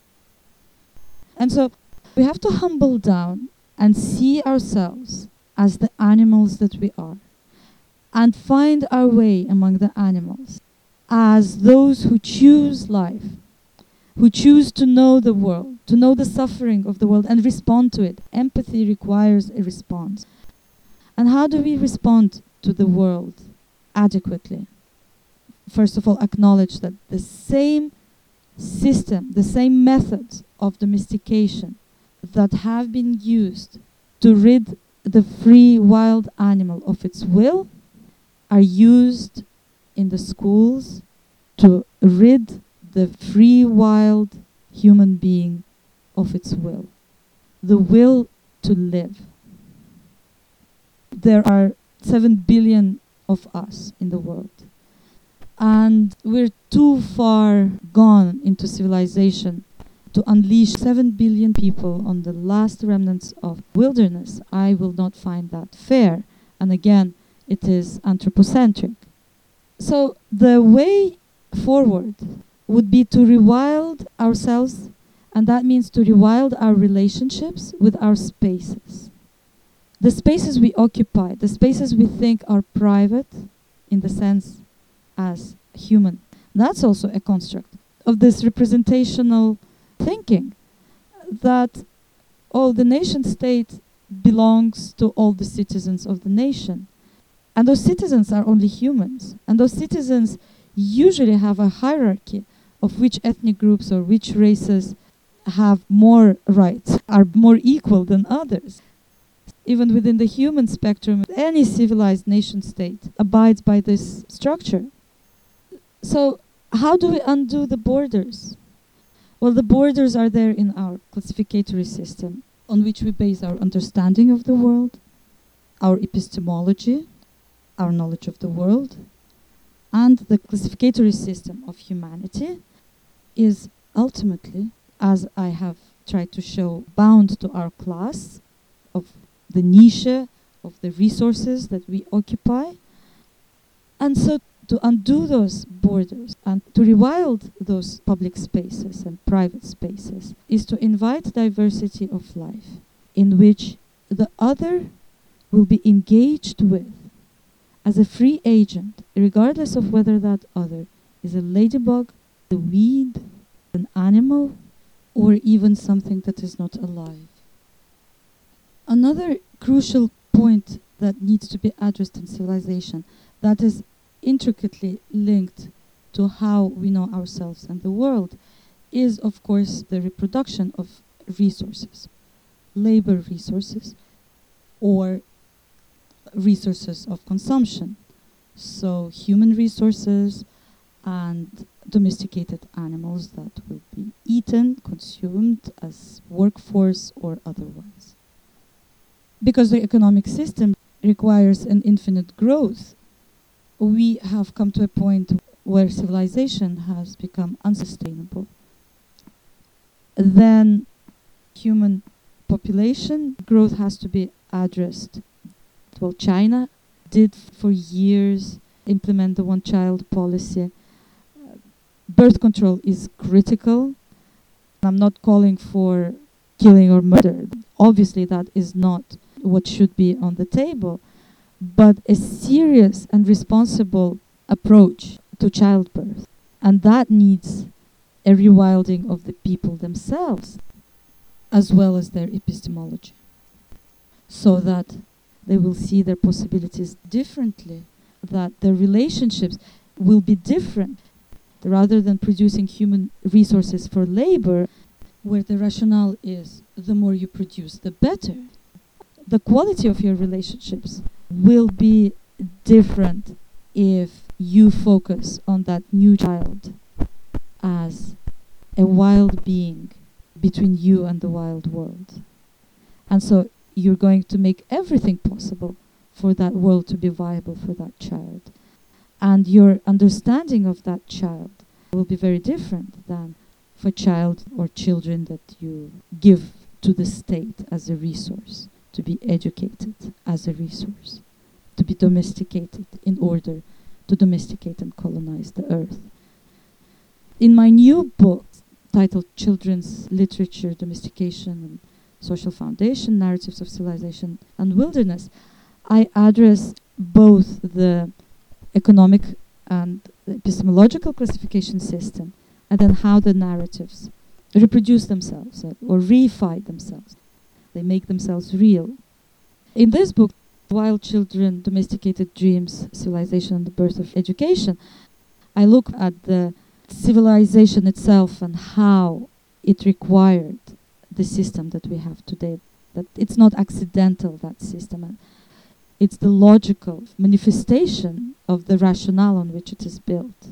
And so we have to humble down and see ourselves as the animals that we are, and find our way among the animals as those who choose life, who choose to know the world, to know the suffering of the world and respond to it. Empathy requires a response. And how do we respond to the world adequately? First of all, acknowledge that the same system, the same methods of domestication that have been used to rid the free wild animal of its will are used in the schools to rid the free wild human being of its will, the will to live. There are 7 billion of us in the world, and we're too far gone into civilization to unleash 7 billion people on the last remnants of wilderness. I will not find that fair. And again, it is anthropocentric. So the way forward would be to rewild ourselves, and that means to rewild our relationships with our spaces. The spaces we occupy, the spaces we think are private in the sense as human. That's also a construct of this representational thinking that the nation state belongs to all the citizens of the nation. And those citizens are only humans. And those citizens usually have a hierarchy of which ethnic groups or which races have more rights, are more equal than others. Even within the human spectrum, any civilized nation state abides by this structure. So how do we undo the borders? Well, the borders are there in our classificatory system on which we base our understanding of the world, our epistemology, our knowledge of the world, And the classificatory system of humanity is ultimately, as I have tried to show, bound to our class, of the niche, of the resources that we occupy. And so to undo those borders and to rewild those public spaces and private spaces is to invite diversity of life in which the other will be engaged with as a free agent, regardless of whether that other is a ladybug, a weed, an animal, or even something that is not alive. Another crucial point that needs to be addressed in civilization that is intricately linked to how we know ourselves and the world is, of course, the reproduction of resources, labor resources, or resources of consumption. So human resources and domesticated animals that will be eaten, consumed as workforce or otherwise. Because the economic system requires an infinite growth, we have come to a point where civilization has become unsustainable. Then human population growth has to be addressed. Well, China did for years implement the one-child policy. Birth control is critical. I'm not calling for killing or murder. Obviously, that is not what should be on the table. But a serious and responsible approach to childbirth. And that needs a rewilding of the people themselves, as well as their epistemology, so that they will see their possibilities differently, that their relationships will be different. Rather than producing human resources for labor, where the rationale is the more you produce, the better, the quality of your relationships will be different if you focus on that new child as a wild being between you and the wild world. And so you're going to make everything possible for that world to be viable for that child. And your understanding of that child will be very different than for child or children that you give to the state as a resource, to be educated as a resource, to be domesticated in order to domesticate and colonize the earth. In my new book, titled Children's Literature, Domestication and Social Foundation, Narratives of Civilization and Wilderness, I address both the economic and the epistemological classification system, and then how the narratives reproduce themselves or reify themselves. They make themselves real. In this book, Wild Children, Domesticated Dreams, Civilization and the Birth of Education, I look at the civilization itself and how it required the system that we have today. That it's not accidental, that system. And it's the logical manifestation of the rationale on which it is built.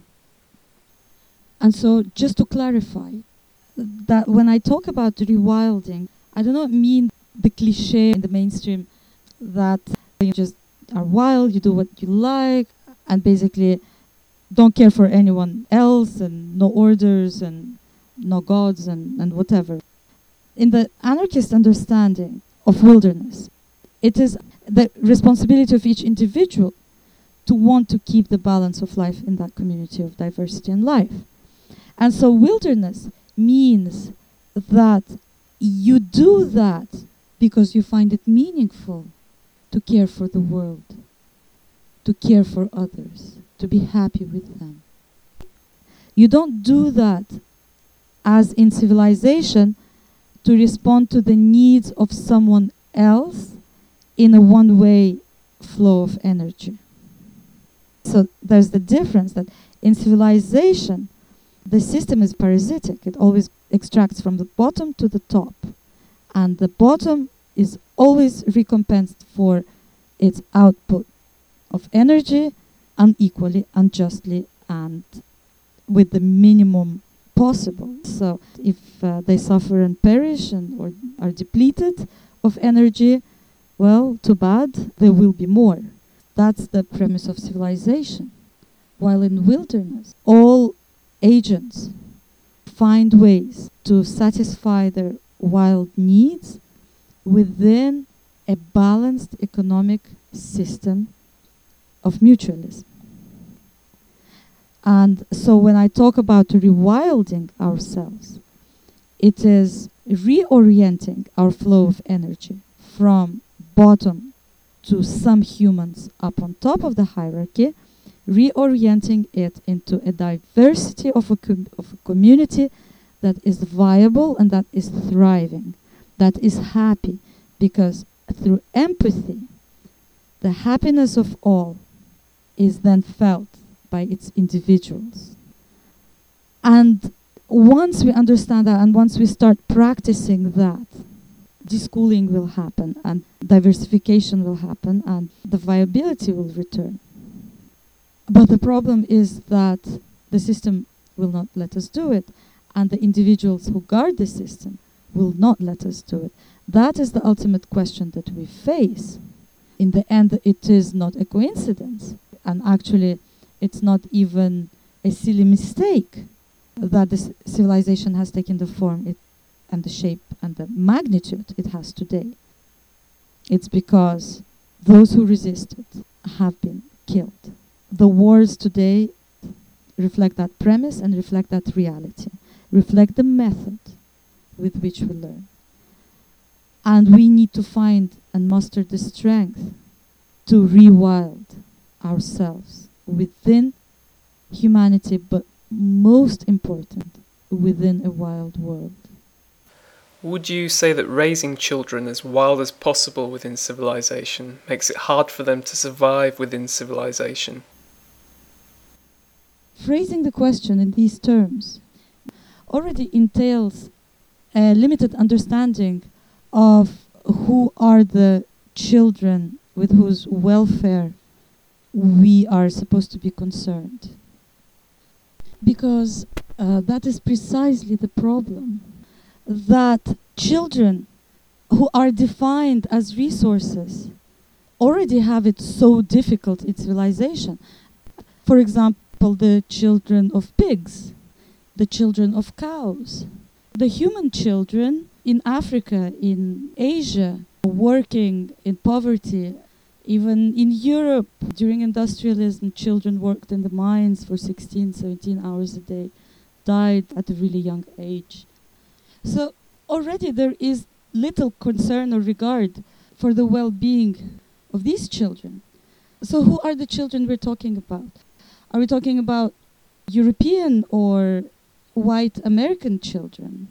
And so, just to clarify, that when I talk about rewilding, I do not mean the cliche in the mainstream that you just are wild, you do what you like, and basically don't care for anyone else, and no orders, and no gods, and whatever. In the anarchist understanding of wilderness, it is the responsibility of each individual to want to keep the balance of life in that community of diversity and life. And so wilderness means that you do that because you find it meaningful to care for the world, to care for others, to be happy with them. You don't do that, as in civilization, to respond to the needs of someone else in a one-way flow of energy. So there's the difference that in civilization, the system is parasitic. It always extracts from the bottom to the top. And the bottom is always recompensed for its output of energy unequally, unjustly, and with the minimum possible. So if they suffer and perish and or are depleted of energy, well, too bad, there will be more. That's the premise of civilization. While in wilderness, all agents find ways to satisfy their wild needs within a balanced economic system of mutualism. And so when I talk about rewilding ourselves, it is reorienting our flow of energy from bottom to some humans up on top of the hierarchy, reorienting it into a diversity of a community that is viable and that is thriving, that is happy, because through empathy, the happiness of all is then felt by its individuals. And once we understand that, and once we start practicing that, deschooling will happen, and diversification will happen, and the viability will return. But the problem is that the system will not let us do it, and the individuals who guard the system will not let us do it. That is the ultimate question that we face. In the end, it is not a coincidence, and actually it's not even a silly mistake that this civilization has taken the form and the shape and the magnitude it has today. It's because those who resisted have been killed. The wars today reflect that premise and reflect that reality, reflect the method with which we learn. And we need to find and muster the strength to rewild ourselves within humanity, but most important, within a wild world. Would you say that raising children as wild as possible within civilization makes it hard for them to survive within civilization? Phrasing the question in these terms already entails a limited understanding of who are the children with whose welfare we are supposed to be concerned. Because that is precisely the problem, that children who are defined as resources already have it so difficult in civilization. For example, the children of pigs, the children of cows, the human children in Africa, in Asia, working in poverty. Even in Europe, during industrialism, children worked in the mines for 16, 17 hours a day, died at a really young age. So already there is little concern or regard for the well-being of these children. So who are the children we're talking about? Are we talking about European or white American children?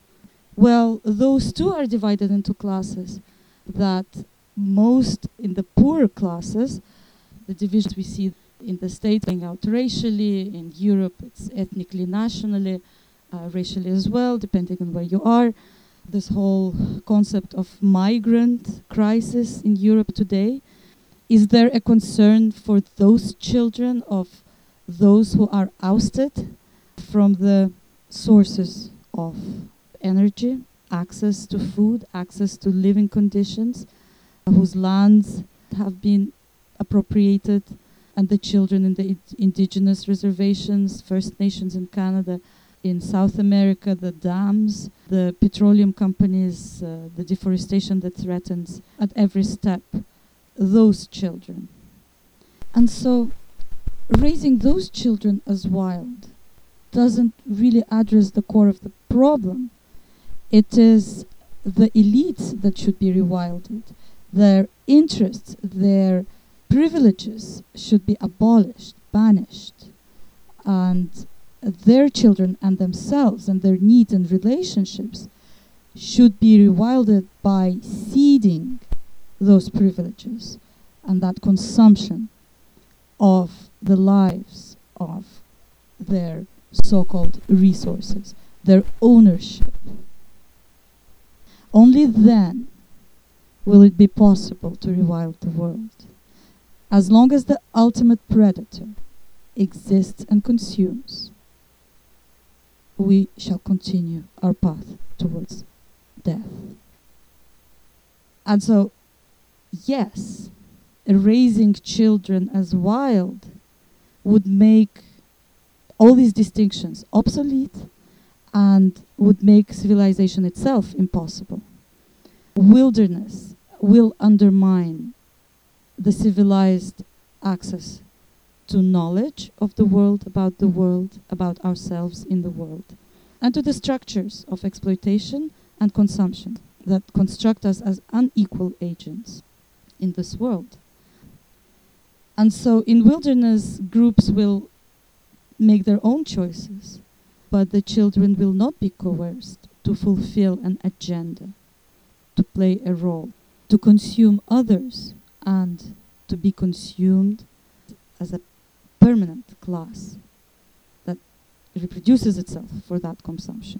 Well, those two are divided into classes. That most in the poorer classes, the divisions we see in the States playing out racially, in Europe it's ethnically, nationally, racially as well, depending on where you are. This whole concept of migrant crisis in Europe today. Is there a concern for those children of those who are ousted from the sources of energy, access to food, access to living conditions, whose lands have been appropriated, and the children in the indigenous reservations, First Nations in Canada, in South America, the dams, the petroleum companies, the deforestation that threatens at every step those children. And so raising those children as wild doesn't really address the core of the problem. It is the elites that should be rewilded. Their interests, their privileges should be abolished, banished. And their children and themselves and their needs and relationships should be rewilded by ceding those privileges and that consumption of the lives of their so-called resources, their ownership. Only then will it be possible to rewild the world. As long as the ultimate predator exists and consumes, we shall continue our path towards death. And so, yes, raising children as wild would make all these distinctions obsolete and would make civilization itself impossible. Wilderness will undermine the civilized access to knowledge of the world, about ourselves in the world, and to the structures of exploitation and consumption that construct us as unequal agents in this world. And so in wilderness, groups will make their own choices, but the children will not be coerced to fulfill an agenda, to play a role, to consume others, and to be consumed as a permanent class that reproduces itself for that consumption.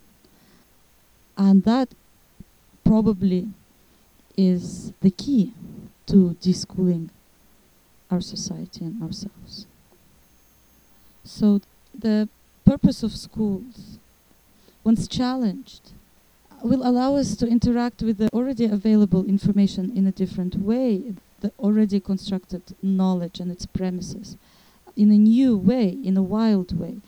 And that probably is the key to deschooling our society and ourselves. So the purpose of schools, once challenged, will allow us to interact with the already available information in a different way, the already constructed knowledge and its premises, in a new way, in a wild way,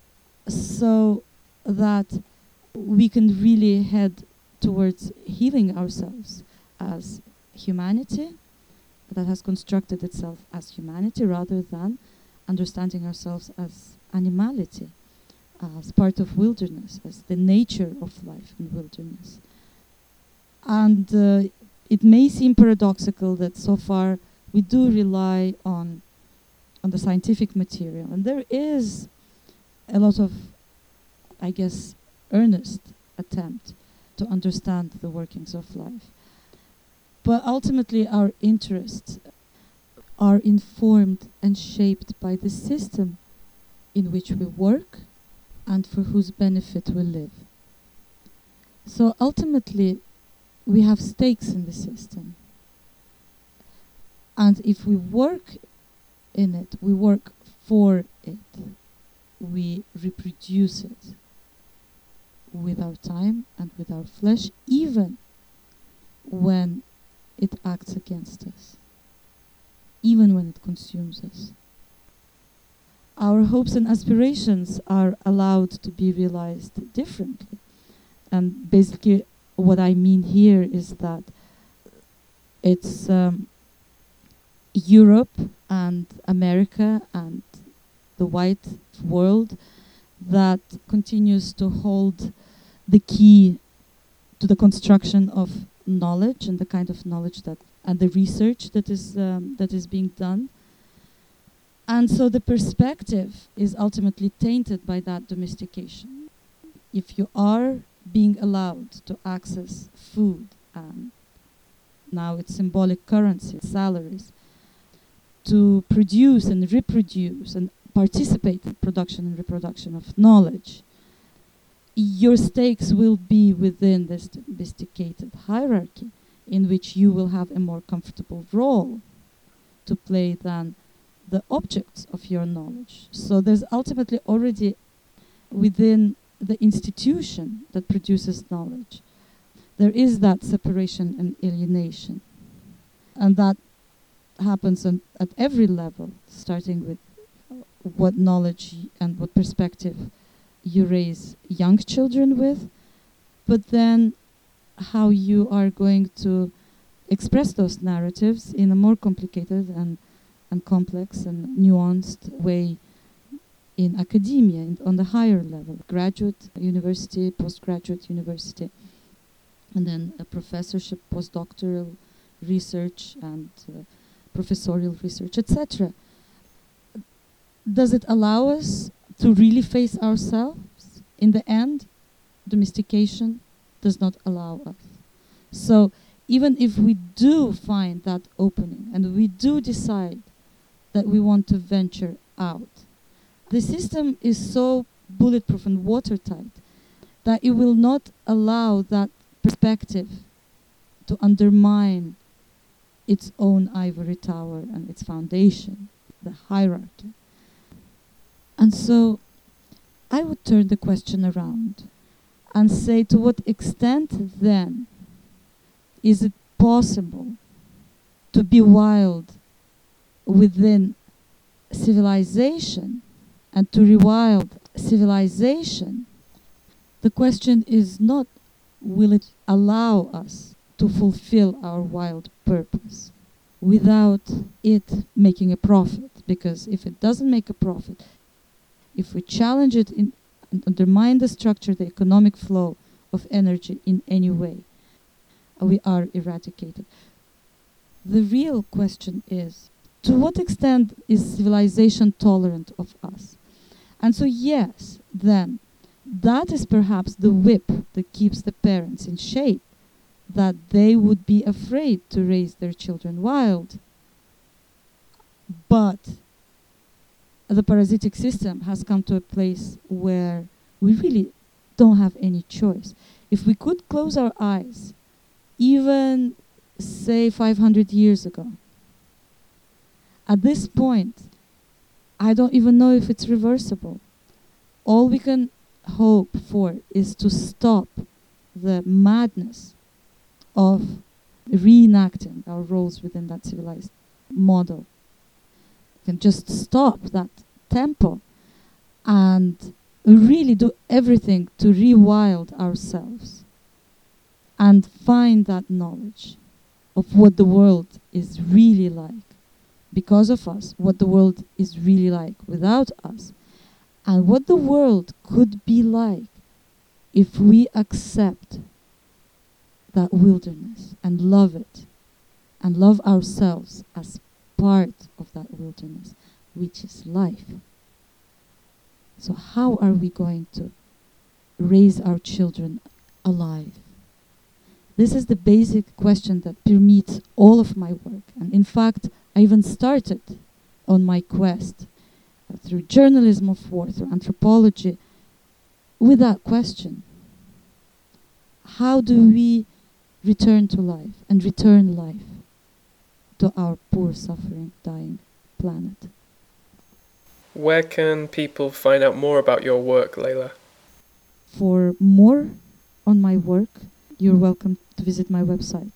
so that we can really head towards healing ourselves as humanity that has constructed itself as humanity, rather than understanding ourselves as animality, as part of wilderness, as the nature of life in wilderness. And it may seem paradoxical that so far we do rely on the scientific material, and there is a lot of, I guess, earnest attempt to understand the workings of life. But ultimately our interests are informed and shaped by the system in which we work and for whose benefit we live. So ultimately we have stakes in the system. And if we work in it, we work for it, we reproduce it with our time and with our flesh, even when it acts against us, even when it consumes us. Our hopes and aspirations are allowed to be realized differently. And basically what I mean here is that it's Europe and America and the white world that continues to hold the key to the construction of knowledge and the kind of knowledge that and the research that is being done. And so the perspective is ultimately tainted by that domestication. If you are being allowed to access food, and now it's symbolic currency, salaries, to produce and reproduce and participate in production and reproduction of knowledge, your stakes will be within this domesticated hierarchy in which you will have a more comfortable role to play than the objects of your knowledge. So there's ultimately already within the institution that produces knowledge, there is that separation and alienation. And that happens at every level, starting with what knowledge and what perspective you raise young children with, but then how you are going to express those narratives in a more complicated and complex and nuanced way in academia and on the higher level, graduate university, postgraduate university, and then a professorship, postdoctoral research and professorial research, etc. Does it allow us to really face ourselves? In the end, domestication does not allow us. So even if we do find that opening and we do decide that we want to venture out, the system is so bulletproof and watertight that it will not allow that perspective to undermine its own ivory tower and its foundation, the hierarchy. And so I would turn the question around and say, to what extent then is it possible to be wild within civilization and to rewild civilization, the question is not, will it allow us to fulfill our wild purpose without it making a profit? Because if it doesn't make a profit, if we challenge it and undermine the structure, the economic flow of energy in any way, we are eradicated. The real question is, to what extent is civilization tolerant of us? And so yes, then, that is perhaps the whip that keeps the parents in shape, that they would be afraid to raise their children wild. But the parasitic system has come to a place where we really don't have any choice. If we could close our eyes, even say 500 years ago, at this point, I don't even know if it's reversible. All we can hope for is to stop the madness of reenacting our roles within that civilized model. We can just stop that tempo and really do everything to rewild ourselves and find that knowledge of what the world is really like because of us, what the world is really like without us, and what the world could be like if we accept that wilderness and love it and love ourselves as part of that wilderness, which is life. So how are we going to raise our children alive? This is the basic question that permeates all of my work. And in fact, I even started on my quest through journalism of war, through anthropology, with that question. How do we return to life and return life to our poor, suffering, dying planet? Where can people find out more about your work, Leyla? For more on my work, you're welcome to visit my website,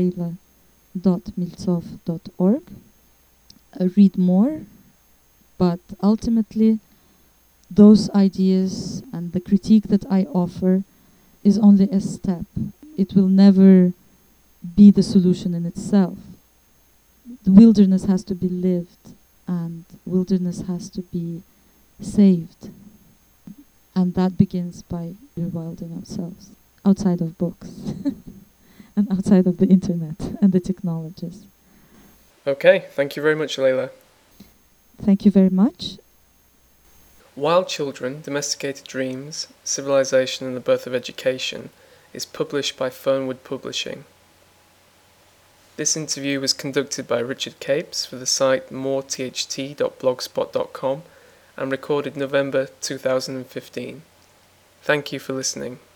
leyla.miltsov.org. Read more, but ultimately those ideas and the critique that I offer is only a step. It will never be the solution in itself. The wilderness has to be lived, and wilderness has to be saved. And that begins by rewilding ourselves, outside of books, and outside of the internet and the technologies. Okay, thank you very much, Leyla. Thank you very much. Wild Children, Domesticated Dreams, Civilization and the Birth of Education is published by Fernwood Publishing. This interview was conducted by Richard Capes for the site moretht.blogspot.com and recorded November 2015. Thank you for listening.